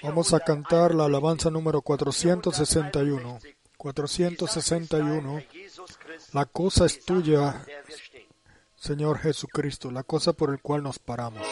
Vamos a cantar la alabanza número 461. 461. La cosa es tuya, Señor Jesucristo, la cosa por el cual nos paramos.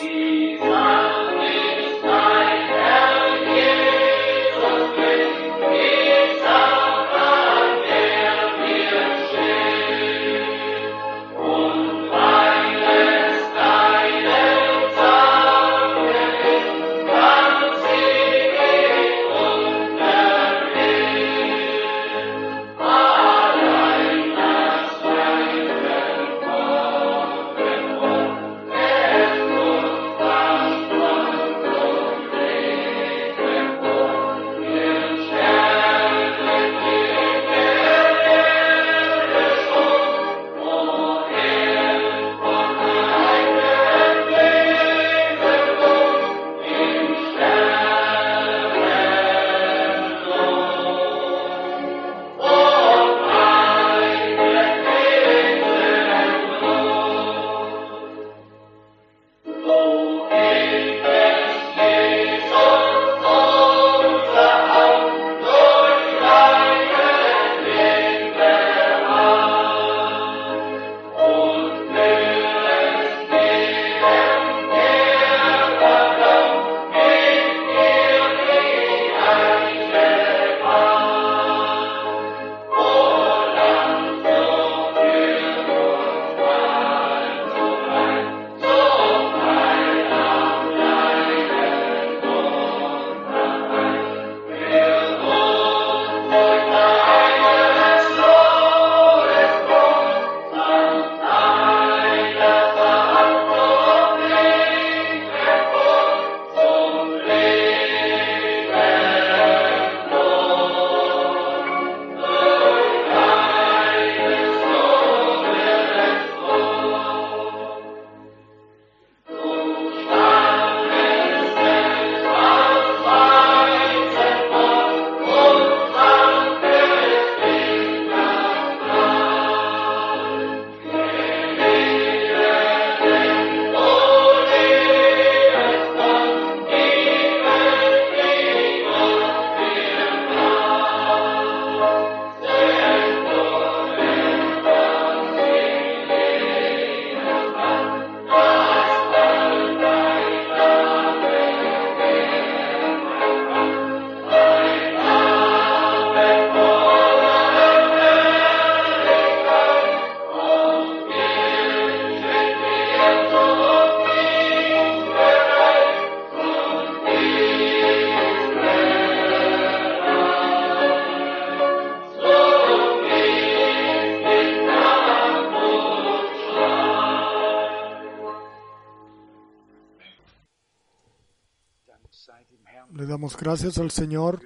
Le damos gracias al Señor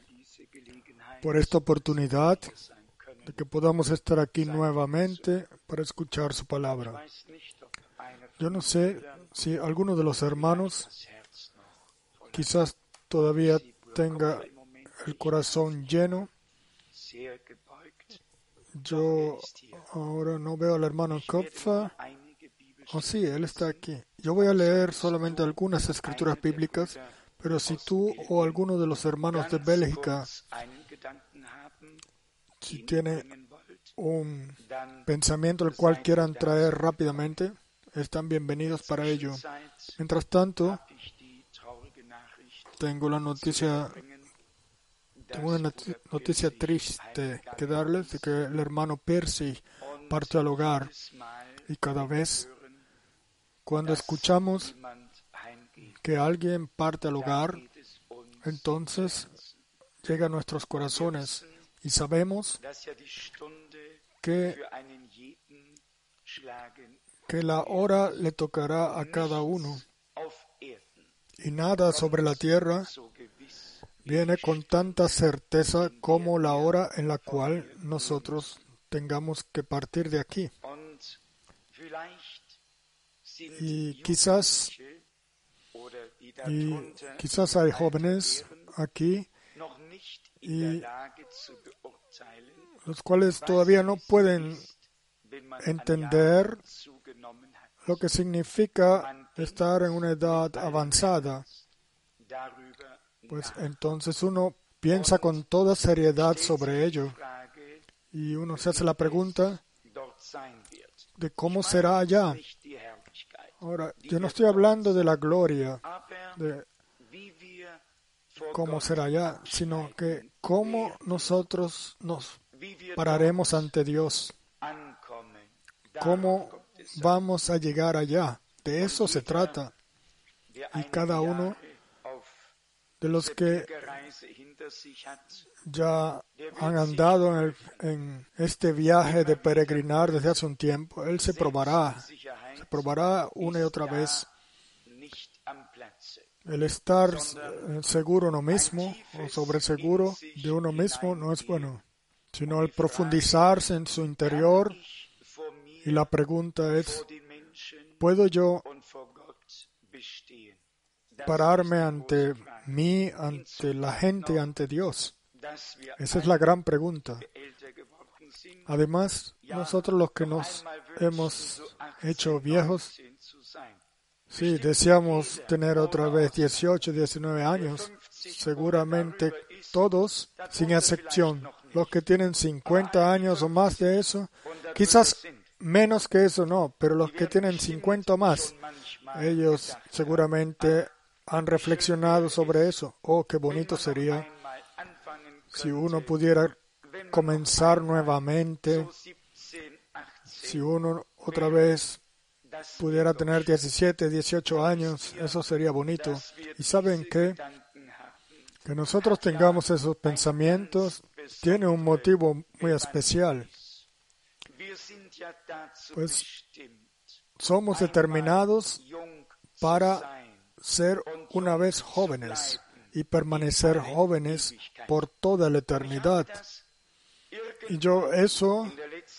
por esta oportunidad de que podamos estar aquí nuevamente para escuchar su palabra. Yo no sé si alguno de los hermanos quizás todavía tenga el corazón lleno. Yo ahora no veo al hermano Kopfa. Oh, sí, él está aquí. Yo voy a leer solamente algunas escrituras bíblicas, pero si tú o alguno de los hermanos de Bélgica, si tiene un pensamiento el cual quieran traer rápidamente, están bienvenidos para ello. Mientras tanto, tengo una noticia triste que darles, de que el hermano Percy partió al hogar. Y cada vez, cuando escuchamos que alguien parte al hogar, entonces llega a nuestros corazones y sabemos que la hora le tocará a cada uno. Y nada sobre la tierra viene con tanta certeza como la hora en la cual nosotros tengamos que partir de aquí. Y quizás hay jóvenes aquí y los cuales todavía no pueden entender lo que significa estar en una edad avanzada. pues entonces uno piensa con toda seriedad sobre ello y uno se hace la pregunta de cómo será allá. Ahora, yo no estoy hablando de la gloria, de cómo será allá, sino que cómo nosotros nos pararemos ante Dios, cómo vamos a llegar allá. De eso se trata. Y cada uno de los que ya han andado en este viaje de peregrinar desde hace un tiempo, él se probará una y otra vez. El estar seguro uno mismo o sobreseguro de uno mismo no es bueno, sino el profundizarse en su interior. Y la pregunta es, ¿puedo yo pararme ante mí, ante la gente, ante Dios? Esa es la gran pregunta. Además, nosotros los que nos hemos hecho viejos, sí, deseamos tener otra vez 18, 19 años. Seguramente todos, sin excepción, los que tienen 50 años o más de eso, quizás menos que eso no, pero los que tienen 50 o más, ellos seguramente han reflexionado sobre eso. Oh, qué bonito sería si uno pudiera comenzar nuevamente, si uno otra vez pudiera tener 17, 18 años, eso sería bonito. Y saben qué, que nosotros tengamos esos pensamientos tiene un motivo muy especial. Pues somos determinados para ser una vez jóvenes y permanecer jóvenes por toda la eternidad. Y yo eso,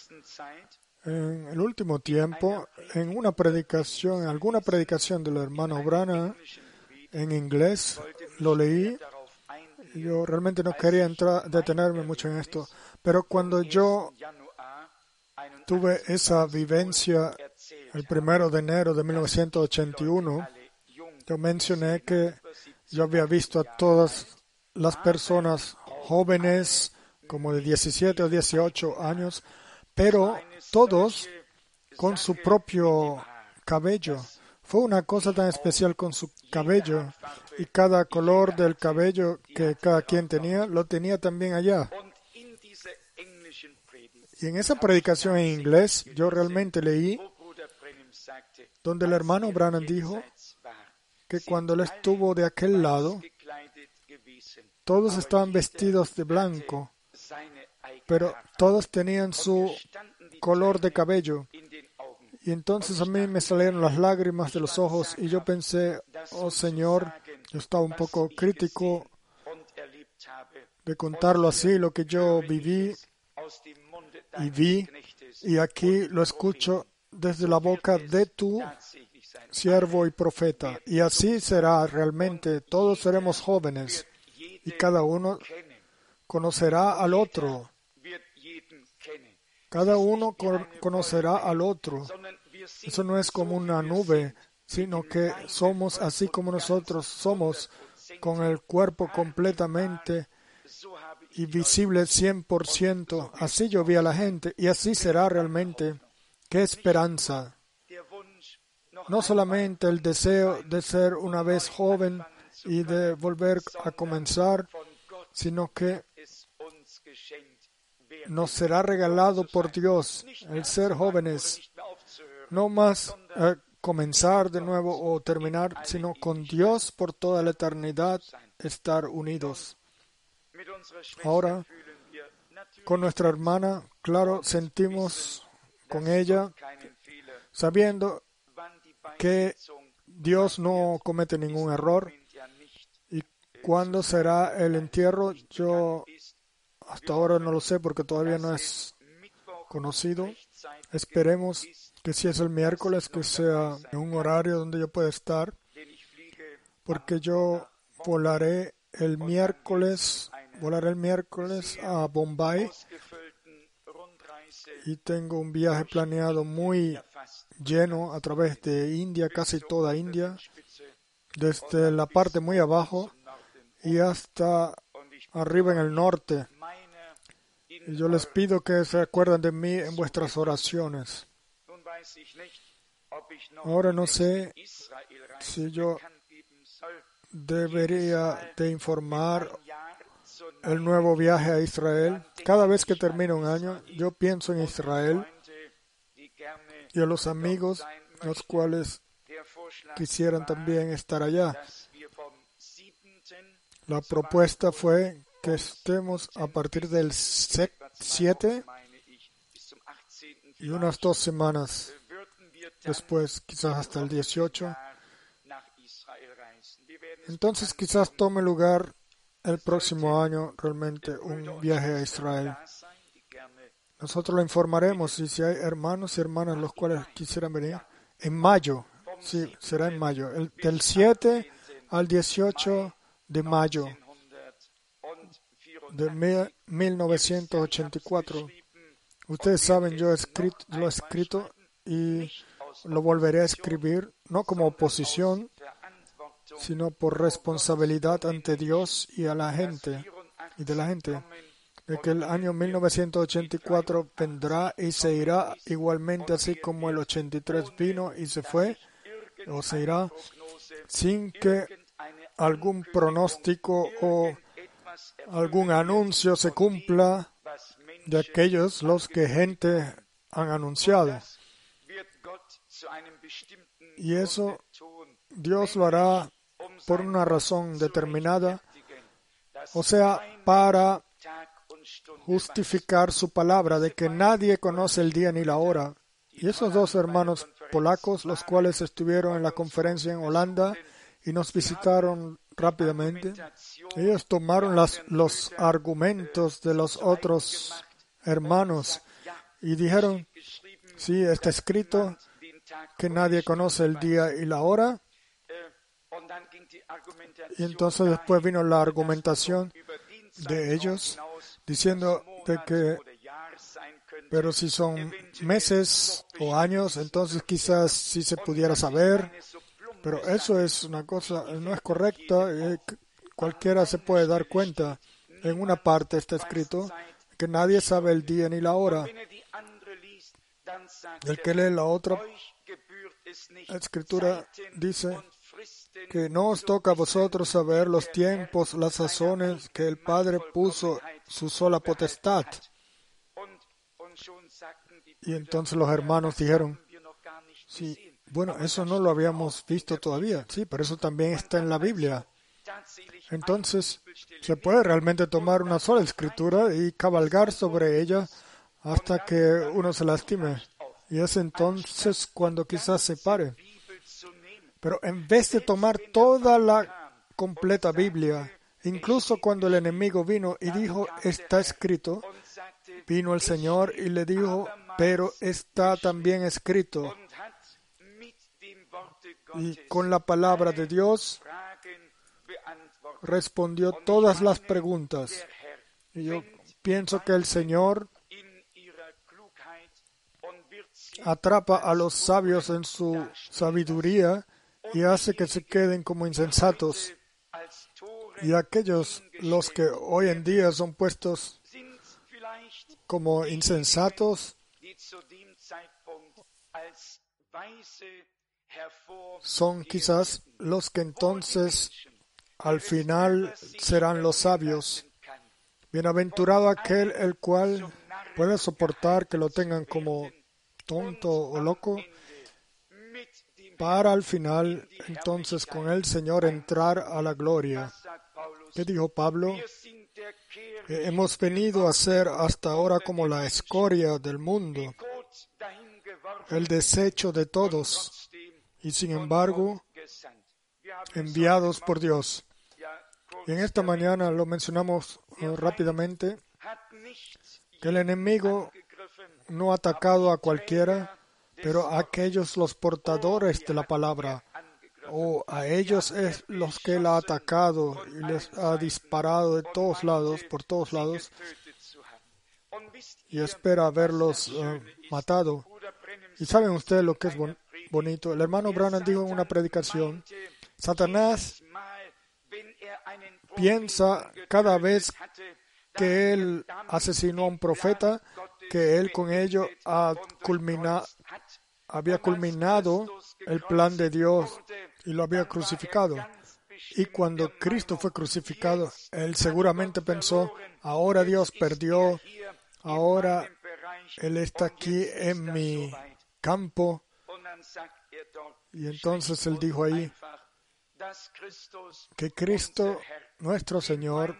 en el último tiempo, en alguna predicación del hermano Branham en inglés, lo leí. Yo realmente no quería detenerme mucho en esto, pero cuando yo tuve esa vivencia el 1 de enero de 1981, yo mencioné que yo había visto a todas las personas jóvenes, como de 17 o 18 años, pero todos con su propio cabello. Fue una cosa tan especial con su cabello, y cada color del cabello que cada quien tenía, lo tenía también allá. Y en esa predicación en inglés, yo realmente leí donde el hermano Branham dijo que cuando él estuvo de aquel lado, todos estaban vestidos de blanco, pero todos tenían su color de cabello. Y entonces a mí me salieron las lágrimas de los ojos y yo pensé, oh Señor, yo estaba un poco crítico de contarlo así, lo que yo viví y vi, y aquí lo escucho desde la boca de tu siervo y profeta. Y así será realmente, todos seremos jóvenes y cada uno conocerá al otro. Cada uno conocerá al otro. Eso no es como una nube, sino que somos así como nosotros somos, con el cuerpo completamente y visible 100%. Así yo vi a la gente y así será realmente. ¡Qué esperanza! No solamente el deseo de ser una vez joven y de volver a comenzar, sino que nos será regalado por Dios el ser jóvenes, no más comenzar de nuevo o terminar, sino con Dios por toda la eternidad estar unidos. Ahora, con nuestra hermana, claro, sentimos con ella, sabiendo que Dios no comete ningún error. ¿Y cuándo será el entierro? Yo hasta ahora no lo sé porque todavía no es conocido. Esperemos que si es el miércoles, que sea en un horario donde yo pueda estar, porque yo volaré el miércoles a Bombay y tengo un viaje planeado muy lleno a través de India, casi toda India, desde la parte muy abajo y hasta arriba en el norte. Y yo les pido que se acuerden de mí en vuestras oraciones. Ahora no sé si yo debería de informar el nuevo viaje a Israel. Cada vez que termina un año, yo pienso en Israel y a los amigos, los cuales quisieran también estar allá. La propuesta fue que estemos a partir del 7 y unas 2 semanas después, quizás hasta el 18. Entonces quizás tome lugar el próximo año realmente un viaje a Israel. Nosotros lo informaremos, y si hay hermanos y hermanas los cuales quisieran venir, en mayo, sí, será en mayo, del 7 al 18 de mayo de 1984. Ustedes saben, yo lo he escrito y lo volveré a escribir, no como oposición, sino por responsabilidad ante Dios y a la gente, y de la gente, de que el año 1984 vendrá y se irá igualmente, así como el 83 vino y se fue, o se irá, sin que algún pronóstico o algún anuncio se cumpla de aquellos los que gente han anunciado. Y eso Dios lo hará por una razón determinada, o sea, para justificar su palabra de que nadie conoce el día ni la hora. Y esos 2 hermanos polacos, los cuales estuvieron en la conferencia en Holanda y nos visitaron rápidamente, ellos tomaron los argumentos de los otros hermanos y dijeron, sí, está escrito que nadie conoce el día y la hora. Y entonces después vino la argumentación de ellos diciendo de que, pero si son meses o años, entonces quizás sí se pudiera saber, pero eso es una cosa, no es correcta, cualquiera se puede dar cuenta. En una parte está escrito que nadie sabe el día ni la hora. El que lee la otra escritura dice que no os toca a vosotros saber los tiempos, las sazones que el Padre puso su sola potestad. Y entonces los hermanos dijeron, sí, bueno, eso no lo habíamos visto todavía. Sí, pero eso también está en la Biblia. Entonces, se puede realmente tomar una sola escritura y cabalgar sobre ella hasta que uno se lastime. Y es entonces cuando quizás se pare. Pero en vez de tomar toda la completa Biblia, incluso cuando el enemigo vino y dijo, está escrito, vino el Señor y le dijo, pero está también escrito. Y con la palabra de Dios respondió todas las preguntas. Y yo pienso que el Señor atrapa a los sabios en su sabiduría y hace que se queden como insensatos. Y aquellos, los que hoy en día son puestos como insensatos, son quizás los que entonces al final serán los sabios. Bienaventurado aquel el cual puede soportar que lo tengan como tonto o loco, para al final entonces con el Señor entrar a la gloria. ¿Qué dijo Pablo? Hemos venido a ser hasta ahora como la escoria del mundo, el desecho de todos, y sin embargo enviados por Dios. Y en esta mañana lo mencionamos rápidamente, que el enemigo no ha atacado a cualquiera, pero a aquellos los portadores de la palabra, o a ellos es los que él ha atacado y les ha disparado de todos lados, por todos lados, y espera haberlos matado. Y saben ustedes lo que es bonito. El hermano Branham dijo en una predicación, Satanás piensa cada vez que él asesinó a un profeta, que él con ello había culminado el plan de Dios y lo había crucificado. Y cuando Cristo fue crucificado, él seguramente pensó, ahora Dios perdió, ahora Él está aquí en mi campo. Y entonces él dijo ahí que Cristo, nuestro Señor,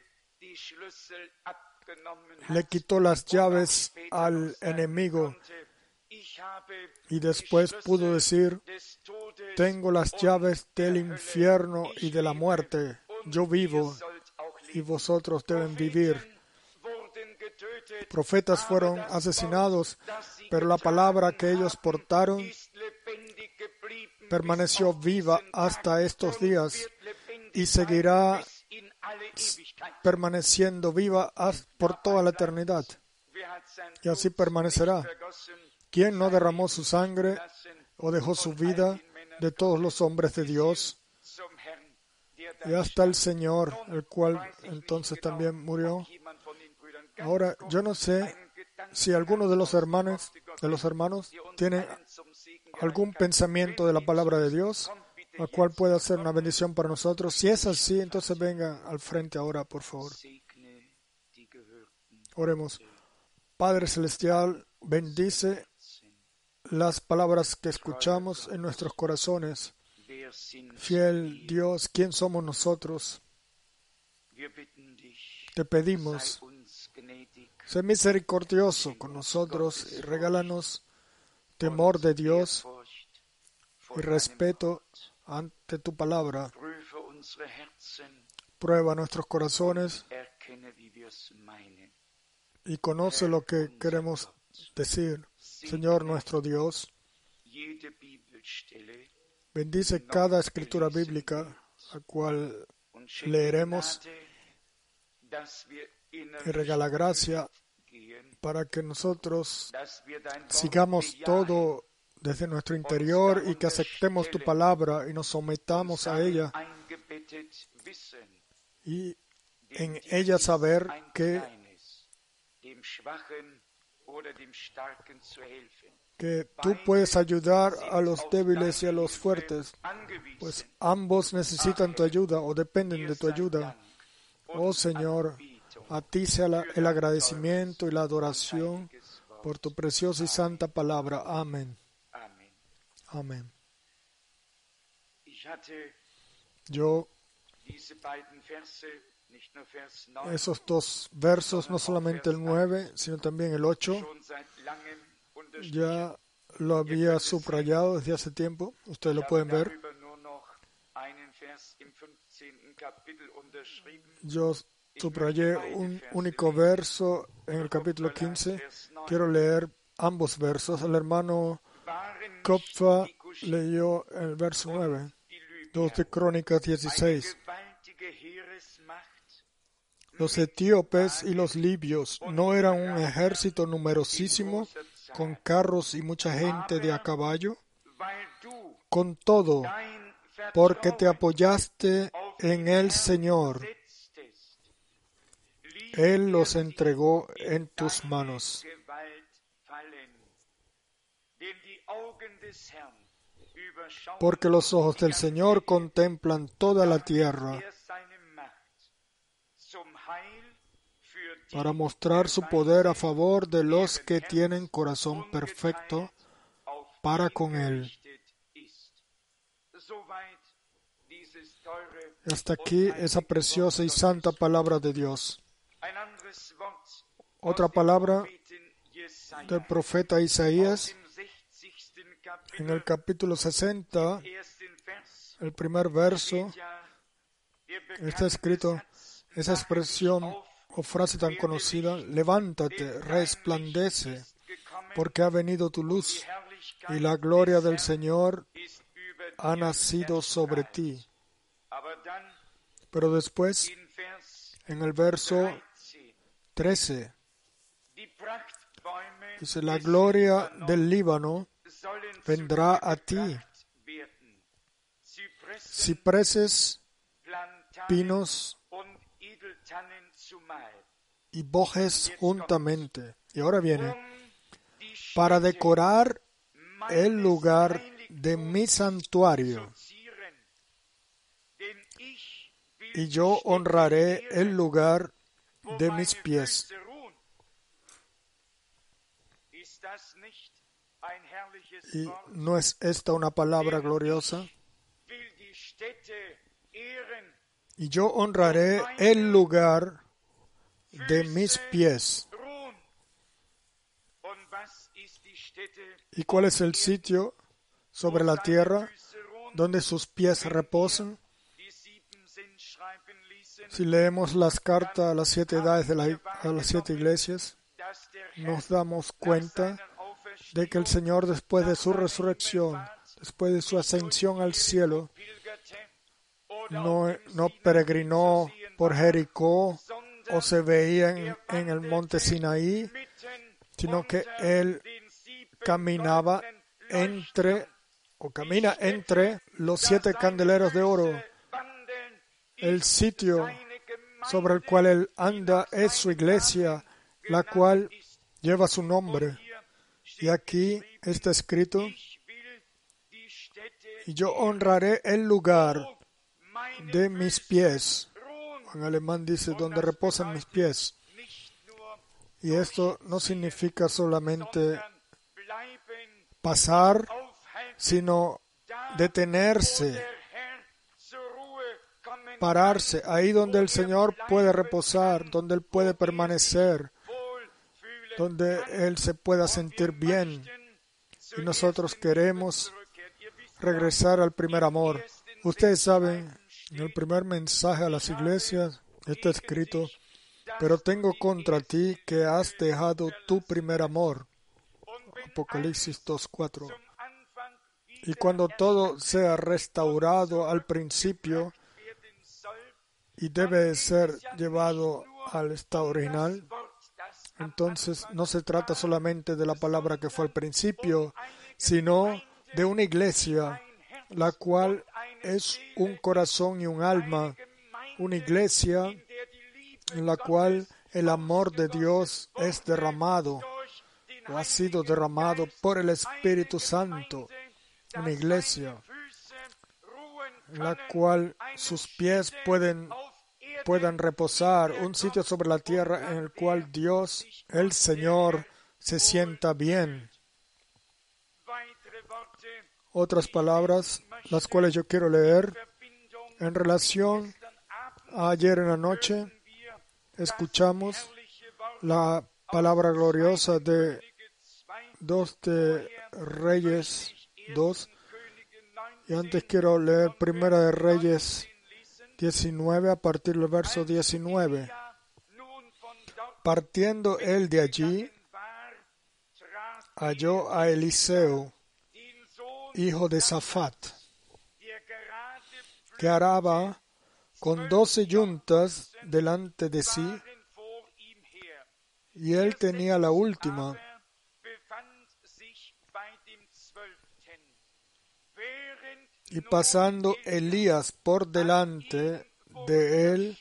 le quitó las llaves al enemigo y después pudo decir, tengo las llaves del infierno y de la muerte. Yo vivo y vosotros deben vivir. Profetas fueron asesinados, pero la palabra que ellos portaron permaneció viva hasta estos días y seguirá permaneciendo viva por toda la eternidad. Y así permanecerá. ¿Quién no derramó su sangre o dejó su vida de todos los hombres de Dios? Y hasta el Señor, el cual entonces también murió. Ahora, yo no sé si alguno de los hermanos tiene algún pensamiento de la palabra de Dios, la cual pueda ser una bendición para nosotros. Si es así, entonces venga al frente ahora, por favor. Oremos. Padre Celestial, bendice las palabras que escuchamos en nuestros corazones. Fiel Dios, ¿quién somos nosotros? Te pedimos, sé misericordioso con nosotros y regálanos temor de Dios y respeto ante tu palabra. Prueba nuestros corazones y conoce lo que queremos decir. Señor nuestro Dios, bendice cada escritura bíblica, la cual leeremos, y regala gracia para que nosotros sigamos todo desde nuestro interior y que aceptemos tu palabra y nos sometamos a ella y en ella saber que tú puedes ayudar a los débiles y a los fuertes, pues ambos necesitan tu ayuda o dependen de tu ayuda. Oh Señor, a ti sea el agradecimiento y la adoración por tu preciosa y santa palabra. Amén. Amén. Yo, esos dos versos, no solamente el 9, sino también el 8, ya lo había subrayado desde hace tiempo. Ustedes lo pueden ver. Yo subrayé un único verso en el capítulo 15. Quiero leer ambos versos. El hermano Kopfa leyó el verso 9. 2 de Crónicas 16. Los etíopes y los libios no eran un ejército numerosísimo con carros y mucha gente de a caballo. Con todo, porque te apoyaste en el Señor, Él los entregó en tus manos. Porque los ojos del Señor contemplan toda la tierra para mostrar su poder a favor de los que tienen corazón perfecto para con Él. Hasta aquí esa preciosa y santa palabra de Dios. Otra palabra del profeta Isaías, en el capítulo 60, el primer verso, está escrito esa expresión o frase tan conocida: levántate, resplandece, porque ha venido tu luz y la gloria del Señor ha nacido sobre ti. Pero después, en el verso 13, dice: la gloria del Líbano vendrá a ti. Cipreses, pinos y bojes juntamente. Y ahora viene, para decorar el lugar de mi santuario. Y yo honraré el lugar de mis pies. ¿Y no es esta una palabra gloriosa? Y yo honraré el lugar de mis pies. ¿Y cuál es el sitio sobre la tierra donde sus pies reposan? Si leemos las cartas a las 7 edades a las 7 iglesias, nos damos cuenta de que el Señor, después de su resurrección, después de su ascensión al cielo, no peregrinó por Jericó o se veía en el monte Sinaí, sino que Él camina entre los 7 candeleros de oro. El sitio sobre el cual Él anda es su iglesia, la cual lleva su nombre. Y aquí está escrito, y yo honraré el lugar de mis pies. En alemán dice, donde reposan mis pies. Y esto no significa solamente pasar, sino detenerse, pararse, ahí donde el Señor puede reposar, donde Él puede permanecer, donde Él se pueda sentir bien. Y nosotros queremos regresar al primer amor. Ustedes saben, en el primer mensaje a las iglesias está escrito, pero tengo contra ti que has dejado tu primer amor. Apocalipsis 2:4. Y cuando todo sea restaurado al principio y debe ser llevado al estado original, entonces no se trata solamente de la palabra que fue al principio, sino de una iglesia, la cual es un corazón y un alma, una iglesia en la cual el amor de Dios es derramado o ha sido derramado por el Espíritu Santo, una iglesia en la cual sus pies puedan reposar, un sitio sobre la tierra en el cual Dios, el Señor, se sienta bien. Otras palabras, las cuales yo quiero leer, en relación a ayer en la noche, escuchamos la palabra gloriosa de 2 de Reyes 2, y antes quiero leer 1 de Reyes 19 a partir del verso 19. Partiendo él de allí, halló a Eliseo, hijo de Safat, que araba con 12 yuntas delante de sí, y él tenía la última. Y pasando Elías por delante de él,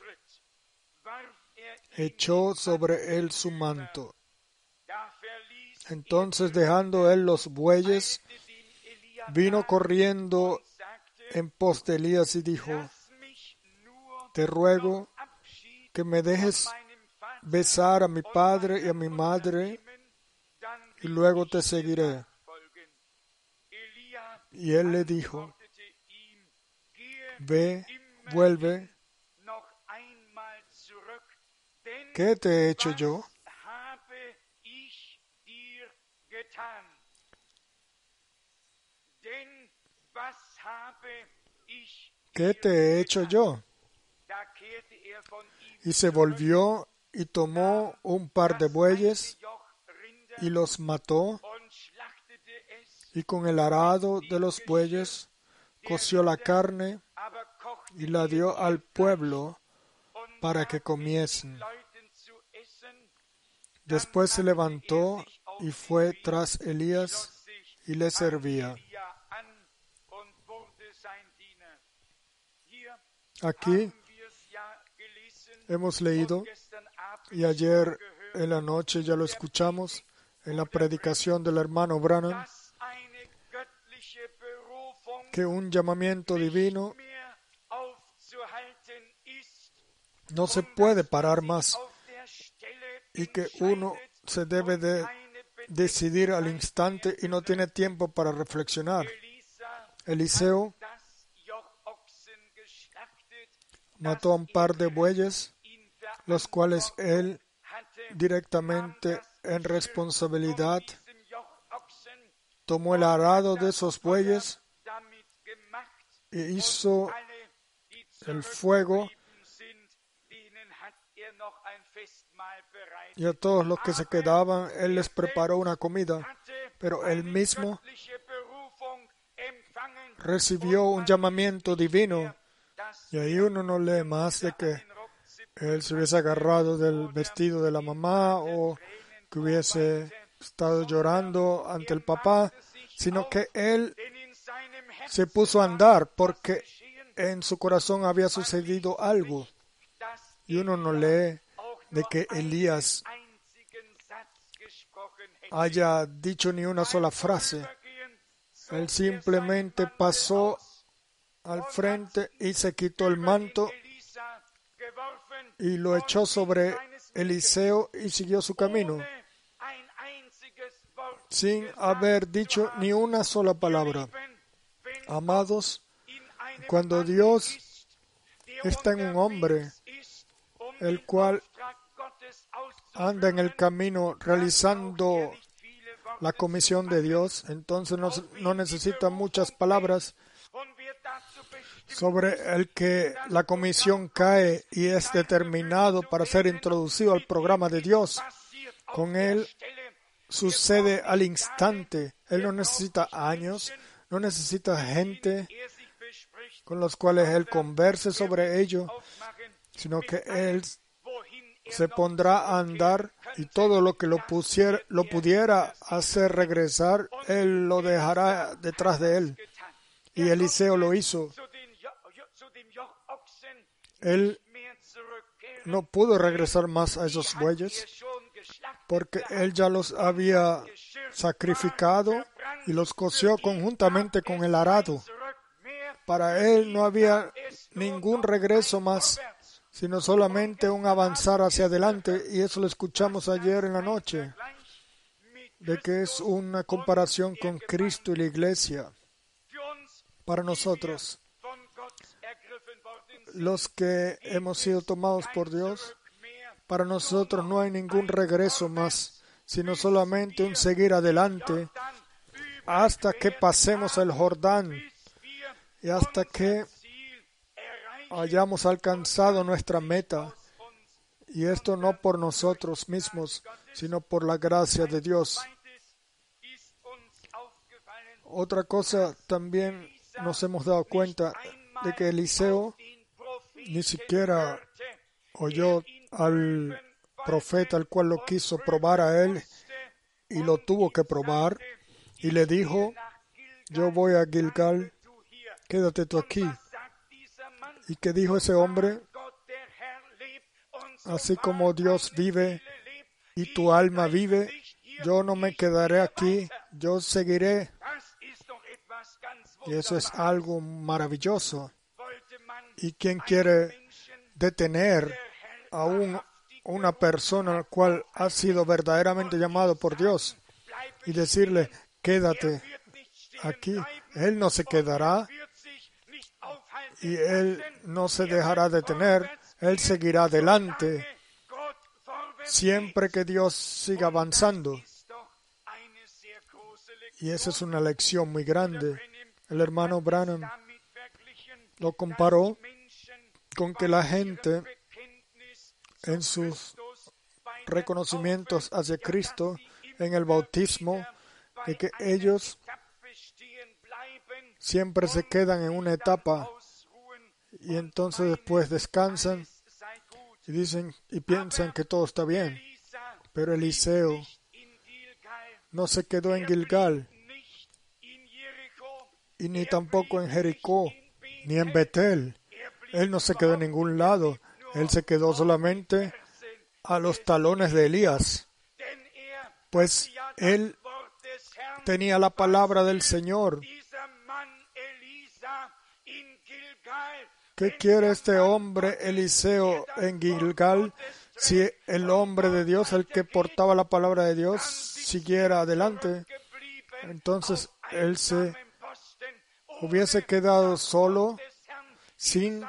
echó sobre él su manto. Entonces, dejando él los bueyes, vino corriendo en pos de Elías y dijo, te ruego que me dejes besar a mi padre y a mi madre, y luego te seguiré. Y él le dijo, ve, vuelve. ¿Qué te he hecho yo? ¿Qué te he hecho yo? Y se volvió y tomó un par de bueyes y los mató, y con el arado de los bueyes coció la carne y la dio al pueblo para que comiesen. Después se levantó y fue tras Elías y le servía. Aquí hemos leído, y ayer en la noche ya lo escuchamos en la predicación del hermano Branham, que un llamamiento divino no se puede parar más y que uno se debe de decidir al instante y no tiene tiempo para reflexionar. Eliseo mató a un par de bueyes, los cuales él directamente en responsabilidad tomó el arado de esos bueyes e hizo el fuego, y a todos los que se quedaban él les preparó una comida, pero él mismo recibió un llamamiento divino, y ahí uno no lee más de que él se hubiese agarrado del vestido de la mamá o que hubiese estado llorando ante el papá, sino que él se puso a andar porque en su corazón había sucedido algo. Y uno no lee de que Elías haya dicho ni una sola frase. Él simplemente pasó al frente y se quitó el manto y lo echó sobre Eliseo y siguió su camino, sin haber dicho ni una sola palabra. Amados, cuando Dios está en un hombre, el cual anda en el camino realizando la comisión de Dios, entonces no necesita muchas palabras sobre el que la comisión cae y es determinado para ser introducido al programa de Dios. Con él sucede al instante. Él no necesita años, no necesita gente con los cuales él converse sobre ello, sino que él se pondrá a andar y todo lo que lo pudiera hacer regresar, él lo dejará detrás de él. Y Eliseo lo hizo. Él no pudo regresar más a esos bueyes porque él ya los había sacrificado y los coció conjuntamente con el arado. Para él no había ningún regreso más, sino solamente un avanzar hacia adelante, y eso lo escuchamos ayer en la noche, de que es una comparación con Cristo y la Iglesia. Para nosotros, los que hemos sido tomados por Dios, para nosotros no hay ningún regreso más, sino solamente un seguir adelante hasta que pasemos el Jordán y hasta que hayamos alcanzado nuestra meta. Y esto no por nosotros mismos, sino por la gracia de Dios. Otra cosa también nos hemos dado cuenta de que Eliseo ni siquiera oyó al profeta, el cual lo quiso probar a él y lo tuvo que probar, y le dijo: yo voy a Gilgal, quédate tú aquí. ¿Y qué dijo ese hombre? Así como Dios vive y tu alma vive, yo no me quedaré aquí, yo seguiré. Y eso es algo maravilloso. ¿Y quién quiere detener a una persona al cual ha sido verdaderamente llamado por Dios y decirle: quédate aquí? Él no se quedará y él no se dejará detener. Él seguirá adelante siempre que Dios siga avanzando. Y esa es una lección muy grande. El hermano Branham lo comparó con que la gente en sus reconocimientos hacia Cristo, en el bautismo, de que ellos siempre se quedan en una etapa y entonces después descansan y dicen y piensan que todo está bien. Pero Eliseo no se quedó en Gilgal y ni tampoco en Jericó ni en Betel. Él no se quedó en ningún lado. Él se quedó solamente a los talones de Elías, pues él tenía la palabra del Señor. ¿Qué quiere este hombre Eliseo en Gilgal si el hombre de Dios, el que portaba la palabra de Dios, siguiera adelante? Entonces él se hubiese quedado solo sin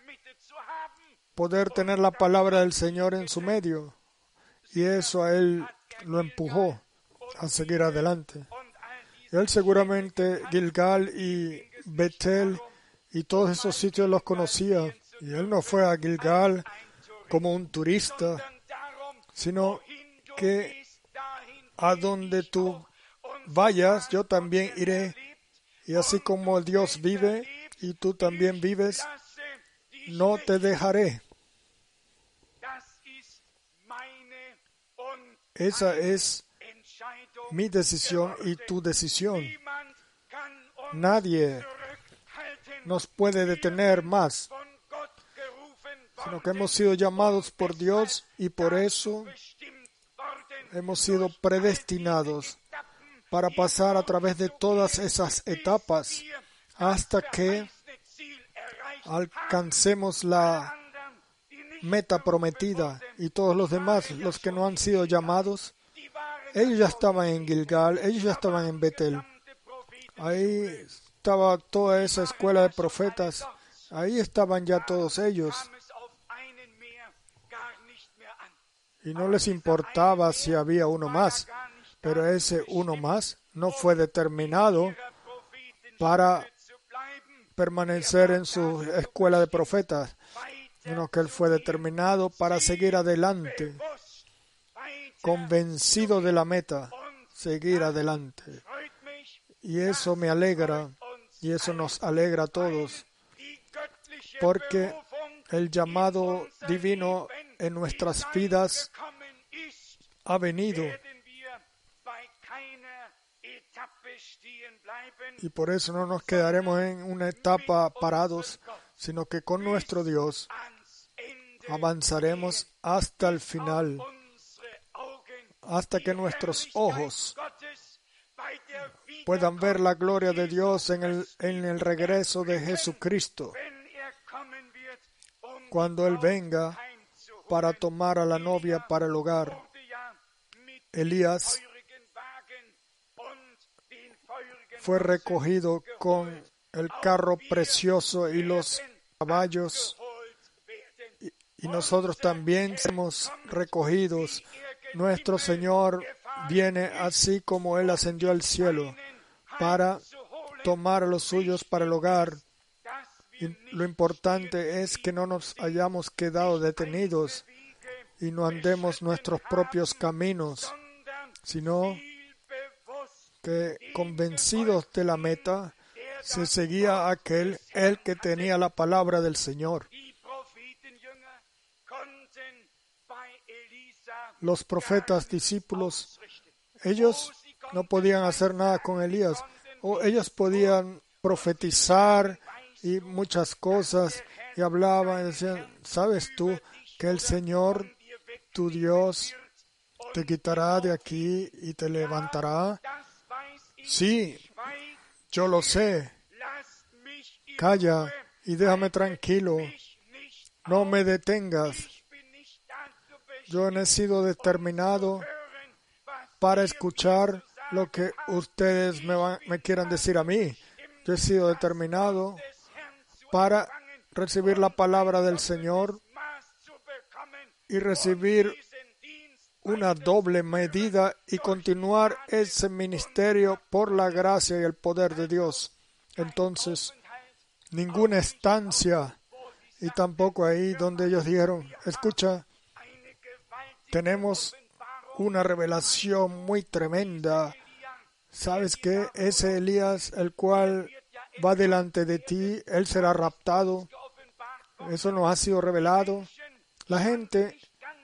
poder tener la palabra del Señor en su medio. Y eso a él lo empujó a seguir adelante. Él seguramente Gilgal y Betel y todos esos sitios los conocía. Y él no fue a Gilgal como un turista, sino que a donde tú vayas, yo también iré. Y así como Dios vive y tú también vives, no te dejaré. Esa es mi decisión y tu decisión. Nadie nos puede detener más, sino que hemos sido llamados por Dios y por eso hemos sido predestinados para pasar a través de todas esas etapas hasta que alcancemos la meta prometida. Y todos los demás, los que no han sido llamados, ellos ya estaban en Gilgal, ellos ya estaban en Betel. Ahí estaba toda esa escuela de profetas, ahí estaban ya todos ellos. Y no les importaba si había uno más, pero ese uno más no fue determinado para permanecer en su escuela de profetas, sino que él fue determinado para seguir adelante, convencido de la meta, seguir adelante. Y eso me alegra, y eso nos alegra a todos, porque el llamado divino en nuestras vidas ha venido. Y por eso no nos quedaremos en una etapa parados, sino que con nuestro Dios avanzaremos hasta el final, hasta que nuestros ojos puedan ver la gloria de Dios en el regreso de Jesucristo, cuando Él venga para tomar a la novia para el hogar. Elías fue recogido con el carro precioso y los caballos, y nosotros también somos recogidos. Nuestro Señor viene así como Él ascendió al cielo para tomar a los suyos para el hogar. Y lo importante es que no nos hayamos quedado detenidos y no andemos nuestros propios caminos, sino que convencidos de la meta se seguía aquel, el que tenía la palabra del Señor. Los profetas discípulos, ellos no podían hacer nada con Elías, o ellos podían profetizar y muchas cosas, y hablaban y decían, ¿sabes tú que el Señor, tu Dios, te quitará de aquí y te levantará? Sí, yo lo sé. Calla y déjame tranquilo. No me detengas. Yo he sido determinado para escuchar lo que ustedes me quieran decir a mí. Yo he sido determinado para recibir la palabra del Señor y recibir una doble medida y continuar ese ministerio por la gracia y el poder de Dios. Entonces, ninguna estancia, y tampoco ahí donde ellos dijeron, escucha, tenemos una revelación muy tremenda. ¿Sabes qué? Ese Elías, el cual va delante de ti, él será raptado. Eso nos ha sido revelado. La gente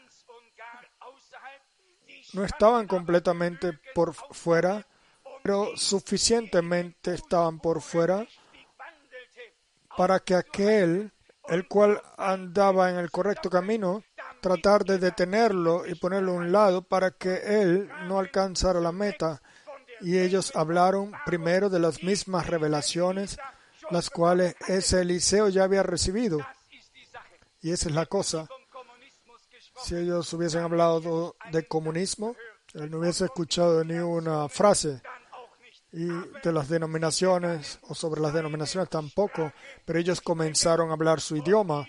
no estaban completamente por fuera, pero suficientemente estaban por fuera para que aquel el cual andaba en el correcto camino, tratar de detenerlo y ponerlo a un lado para que él no alcanzara la meta. Y ellos hablaron primero de las mismas revelaciones, las cuales ese Eliseo ya había recibido. Y esa es la cosa. Si ellos hubiesen hablado de comunismo, él no hubiese escuchado ni una frase. Y de las denominaciones, o sobre las denominaciones tampoco, pero ellos comenzaron a hablar su idioma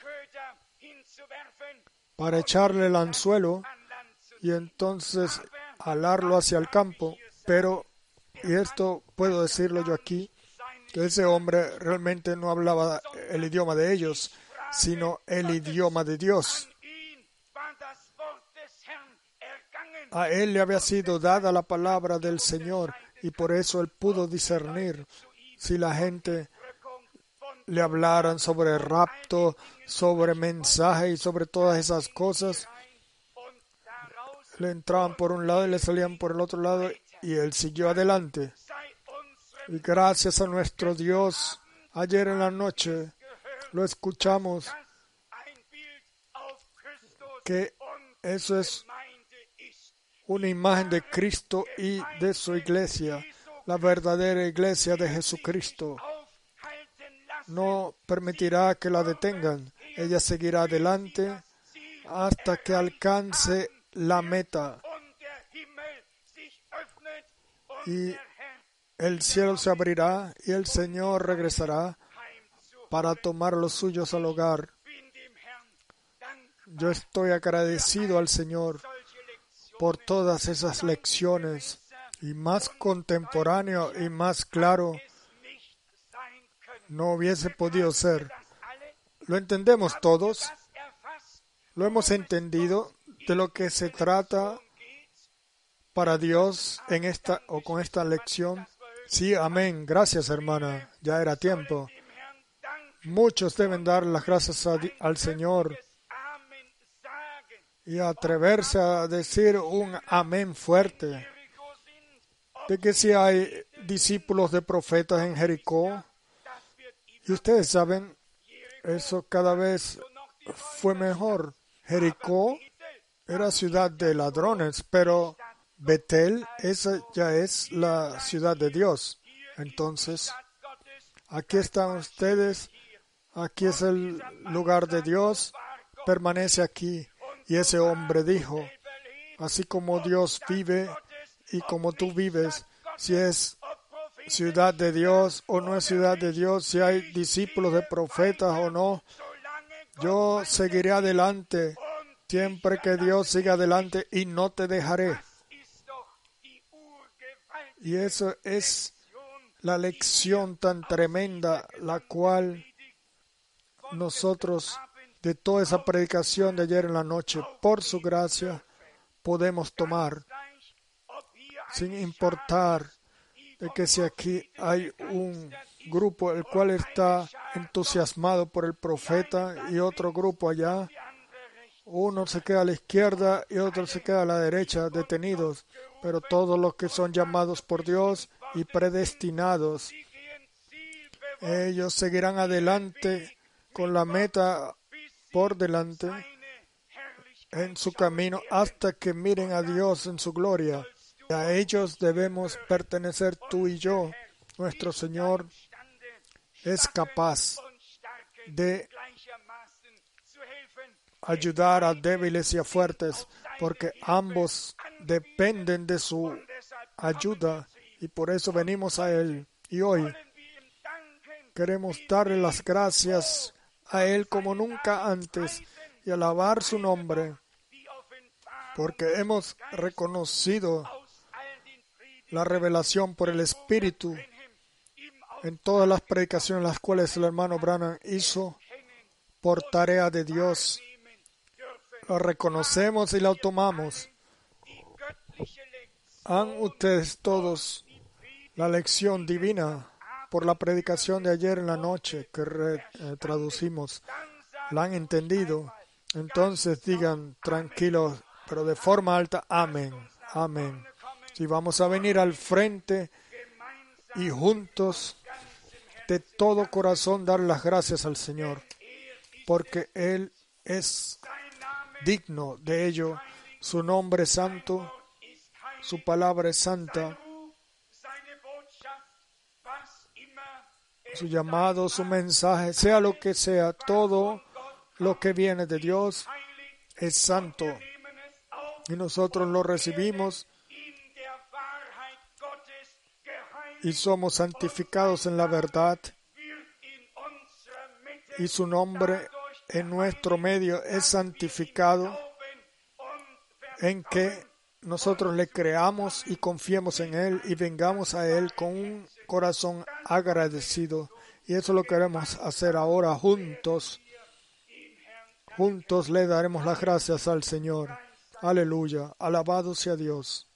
para echarle el anzuelo y entonces alarlo hacia el campo. Pero, y esto puedo decirlo yo aquí, que ese hombre realmente no hablaba el idioma de ellos, sino el idioma de Dios. A él le había sido dada la palabra del Señor y por eso él pudo discernir si la gente le hablaran sobre rapto, sobre mensaje y sobre todas esas cosas. Le entraban por un lado y le salían por el otro lado y él siguió adelante. Y gracias a nuestro Dios, ayer en la noche lo escuchamos, que eso es una imagen de Cristo y de su iglesia, la verdadera iglesia de Jesucristo. No permitirá que la detengan. Ella seguirá adelante hasta que alcance la meta. Y el cielo se abrirá y el Señor regresará para tomar los suyos al hogar. Yo estoy agradecido al Señor por todas esas lecciones, y más contemporáneo y más claro no hubiese podido ser. Lo entendemos todos, lo hemos entendido de lo que se trata para Dios en esta o con esta lección. Sí, amén. Gracias, hermana. Ya era tiempo. Muchos deben dar las gracias al Señor y atreverse a decir un amén fuerte. De que si hay discípulos de profetas en Jericó, y ustedes saben, eso cada vez fue mejor. Jericó era ciudad de ladrones, pero Betel, esa ya es la ciudad de Dios. Entonces, aquí están ustedes, aquí es el lugar de Dios, permanece aquí. Y ese hombre dijo, así como Dios vive y como tú vives, si es ciudad de Dios o no es ciudad de Dios, si hay discípulos de profetas o no, yo seguiré adelante, siempre que Dios siga adelante y no te dejaré. Y eso es la lección tan tremenda, la cual nosotros, de toda esa predicación de ayer en la noche, por su gracia, podemos tomar, sin importar de que si aquí hay un grupo el cual está entusiasmado por el profeta y otro grupo allá, uno se queda a la izquierda y otro se queda a la derecha, detenidos, pero todos los que son llamados por Dios y predestinados, ellos seguirán adelante con la meta por delante en su camino hasta que miren a Dios en su gloria. Y a ellos debemos pertenecer tú y yo. Nuestro Señor es capaz de ayudar a débiles y a fuertes, porque ambos dependen de su ayuda y por eso venimos a Él. Y hoy queremos darle las gracias a Él como nunca antes y alabar su nombre, porque hemos reconocido la revelación por el Espíritu en todas las predicaciones las cuales el hermano Branham hizo por tarea de Dios. La reconocemos y la tomamos. Han ustedes todos la lección divina por la predicación de ayer en la noche que traducimos. ¿La han entendido? Entonces digan tranquilos, pero de forma alta, amén, amén. Si vamos a venir al frente y juntos, de todo corazón, dar las gracias al Señor. porque Él es digno de ello. Su nombre es santo, su palabra es santa, su llamado, su mensaje, sea lo que sea, todo lo que viene de Dios es santo. Y nosotros lo recibimos y somos santificados en la verdad. Y su nombre en nuestro medio es santificado, en que nosotros le creamos y confiemos en Él y vengamos a Él con un corazón agradecido. Y eso lo queremos hacer ahora juntos. Juntos le daremos las gracias al Señor. Aleluya. Alabado sea Dios.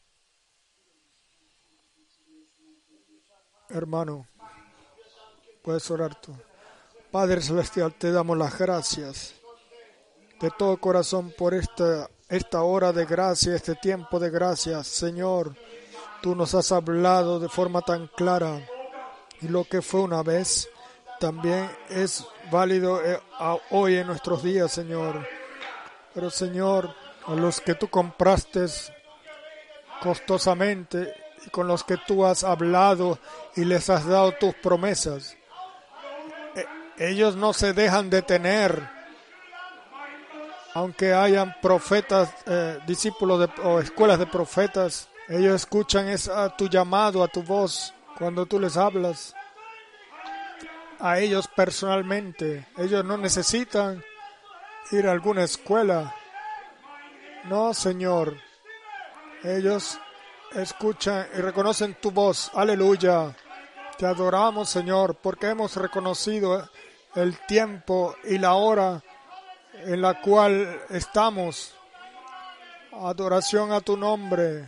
Hermano, puedes orar tú. Padre Celestial, te damos las gracias de todo corazón por esta hora de gracia, este tiempo de gracia. Señor, tú nos has hablado de forma tan clara y lo que fue una vez también es válido hoy en nuestros días, Señor. Pero, Señor, a los que tú compraste costosamente y con los que tú has hablado y les has dado tus promesas, ellos no se dejan detener, aunque hayan profetas, discípulos o escuelas de profetas. Ellos escuchan a tu llamado, a tu voz, cuando tú les hablas. A ellos personalmente. Ellos no necesitan ir a alguna escuela. No, Señor. Ellos escuchan y reconocen tu voz. Aleluya. Te adoramos, Señor, porque hemos reconocido el tiempo y la hora en la cual estamos. Adoración a tu nombre.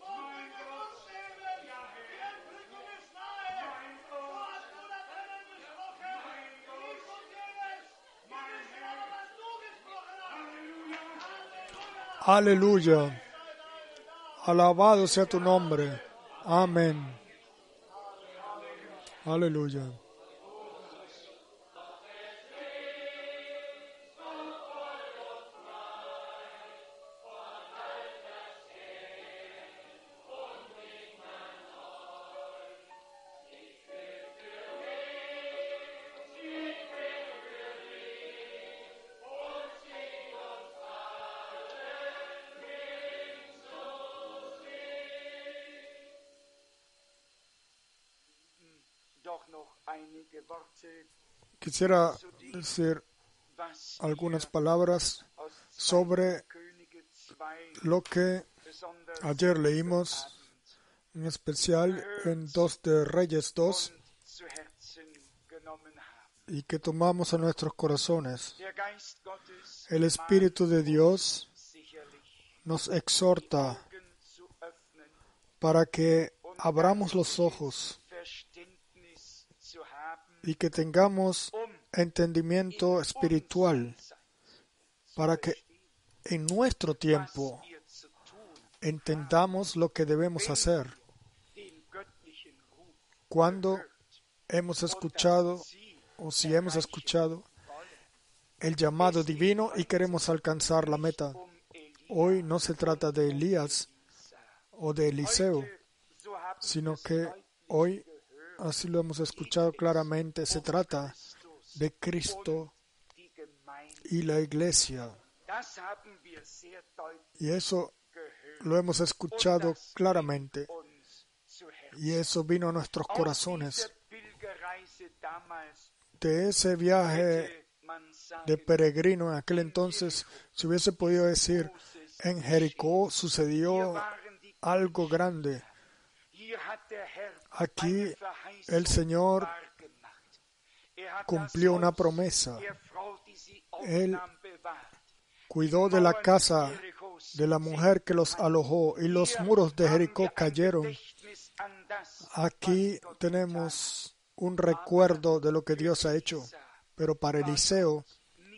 Aleluya. Alabado sea tu nombre. Amén. Aleluya. Quisiera decir algunas palabras sobre lo que ayer leímos, en especial en 2 de Reyes 2, y que tomamos a nuestros corazones. El Espíritu de Dios nos exhorta para que abramos los ojos y que tengamos entendimiento espiritual, para que en nuestro tiempo entendamos lo que debemos hacer. Cuando hemos escuchado, o si hemos escuchado, el llamado divino y queremos alcanzar la meta. Hoy no se trata de Elías o de Eliseo, sino que hoy, así lo hemos escuchado claramente, se trata de Cristo y la Iglesia. Y eso lo hemos escuchado claramente. Y eso vino a nuestros corazones. De ese viaje de peregrino en aquel entonces, se hubiese podido decir, en Jericó sucedió algo grande. Aquí el Señor cumplió una promesa. Él cuidó de la casa de la mujer que los alojó y los muros de Jericó cayeron. Aquí tenemos un recuerdo de lo que Dios ha hecho. Pero para Eliseo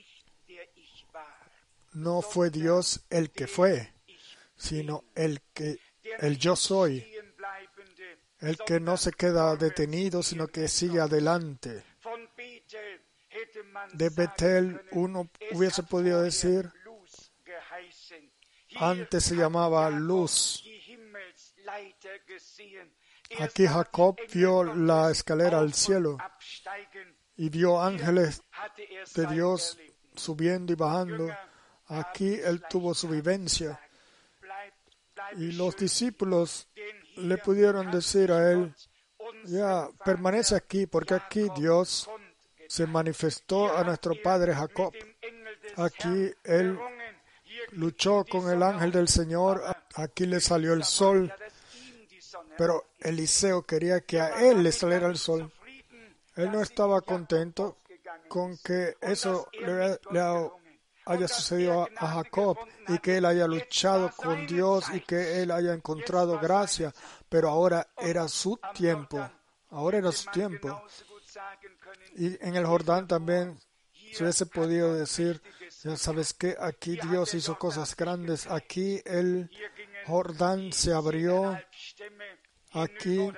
no fue Dios el que fue, sino el yo soy. El que no se queda detenido, sino que sigue adelante. de Betel, uno hubiese podido decir, antes se llamaba Luz. Aquí Jacob vio la escalera al cielo y vio ángeles de Dios subiendo y bajando. Aquí él tuvo su vivencia. Y los discípulos le pudieron decir a él, ya, permanece aquí, porque aquí Dios se manifestó a nuestro padre Jacob. Aquí él luchó con el ángel del Señor, aquí le salió el sol, pero Eliseo quería que a él le saliera el sol. Él no estaba contento con que eso le haya sucedido a Jacob y que él haya luchado con Dios y que él haya encontrado gracia, pero ahora era su tiempo. Ahora era su tiempo. Y en el Jordán también se hubiese podido decir, ya sabes que aquí Dios hizo cosas grandes, aquí el Jordán se abrió, aquí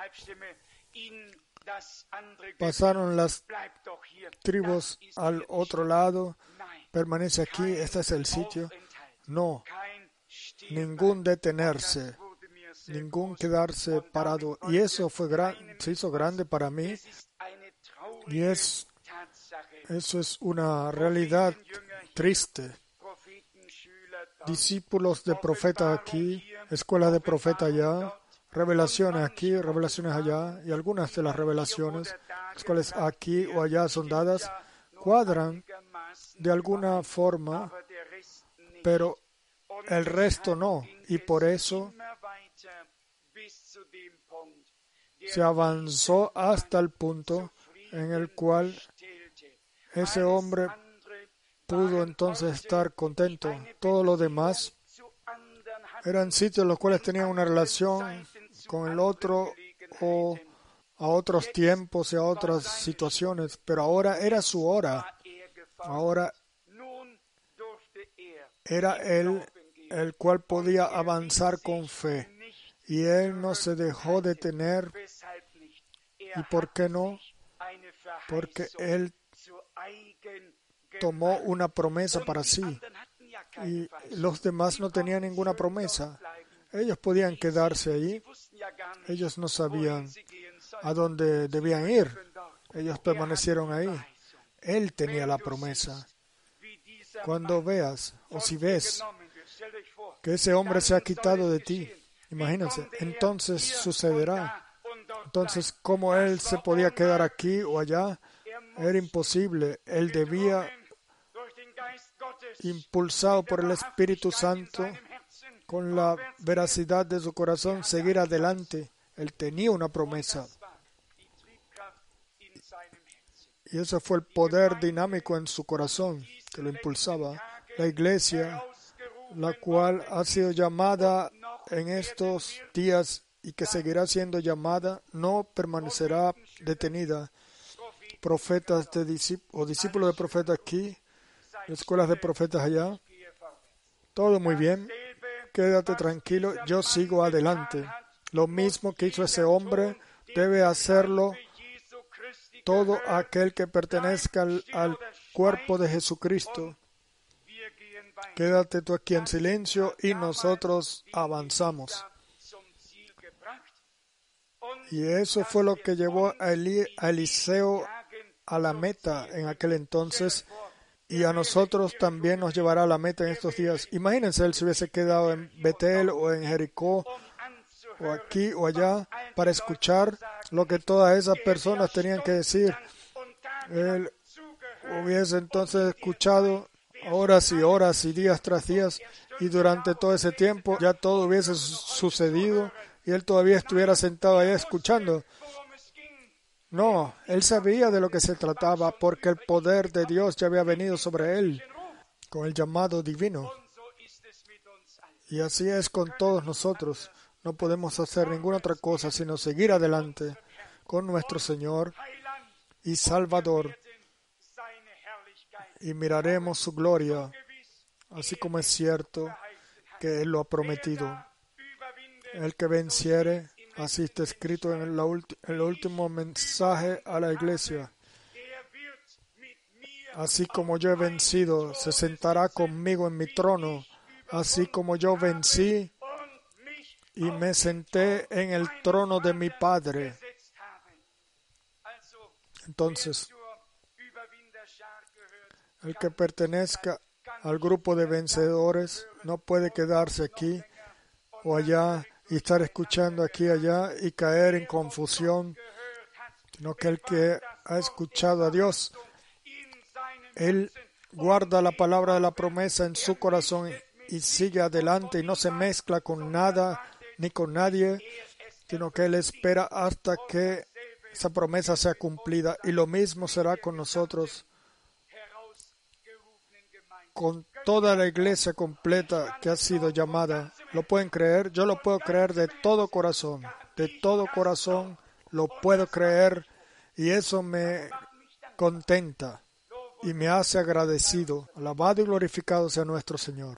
pasaron las tribus al otro lado, permanece aquí, este es el sitio. No, ningún detenerse, ningún quedarse parado. Y eso se hizo grande para mí. Y eso es una realidad triste. Discípulos de profeta aquí, escuela de profeta allá, revelaciones aquí, revelaciones allá, y algunas de las revelaciones, las cuales aquí o allá son dadas, cuadran de alguna forma, pero el resto no. Y por eso se avanzó hasta el punto en el cual ese hombre pudo entonces estar contento. Todo lo demás eran sitios en los cuales tenían una relación con el otro o a otros tiempos y a otras situaciones, pero ahora era su hora. Ahora era él el cual podía avanzar con fe y él no se dejó detener. ¿Y por qué no? Porque él tomó una promesa para sí y los demás no tenían ninguna promesa. Ellos podían quedarse allí. Ellos no sabían a dónde debían ir. Ellos permanecieron ahí. Él tenía la promesa. Cuando veas, o si ves, que ese hombre se ha quitado de ti, imagínense, entonces sucederá. Entonces, ¿cómo él se podía quedar aquí o allá? Era imposible. Él debía, impulsado por el Espíritu Santo, con la veracidad de su corazón, seguir adelante. Él tenía una promesa. Y ese fue el poder dinámico en su corazón que lo impulsaba. La iglesia, la cual ha sido llamada en estos días y que seguirá siendo llamada, no permanecerá detenida. Profetas o discípulos de profetas aquí, escuelas de profetas allá, todo muy bien, quédate tranquilo, yo sigo adelante. Lo mismo que hizo ese hombre, debe hacerlo todo aquel que pertenezca al cuerpo de Jesucristo. Quédate tú aquí en silencio y nosotros avanzamos. Y eso fue lo que llevó a Eliseo a la meta en aquel entonces, y a nosotros también nos llevará a la meta en estos días. Imagínense, él se hubiese quedado en Betel o en Jericó o aquí o allá para escuchar lo que todas esas personas tenían que decir. Él hubiese entonces escuchado horas y horas y días tras días, y durante todo ese tiempo ya todo hubiese sucedido y él todavía estuviera sentado ahí escuchando. No, él sabía de lo que se trataba porque el poder de Dios ya había venido sobre él con el llamado divino. Y así es con todos nosotros. No podemos hacer ninguna otra cosa sino seguir adelante con nuestro Señor y Salvador y miraremos su gloria, así como es cierto que Él lo ha prometido. El que venciere, así está escrito en el último mensaje a la iglesia. así como yo he vencido, se sentará conmigo en mi trono, así como yo vencí y me senté en el trono de mi Padre. Entonces, el que pertenezca al grupo de vencedores no puede quedarse aquí o allá y estar escuchando aquí y allá y caer en confusión, sino que el que ha escuchado a Dios, él guarda la palabra de la promesa en su corazón y sigue adelante y no se mezcla con nada ni con nadie, sino que él espera hasta que esa promesa sea cumplida. Y lo mismo será con nosotros, con toda la iglesia completa que ha sido llamada. ¿Lo pueden creer? Yo lo puedo creer de todo corazón lo puedo creer, y eso me contenta y me hace agradecido. Alabado y glorificado sea nuestro Señor.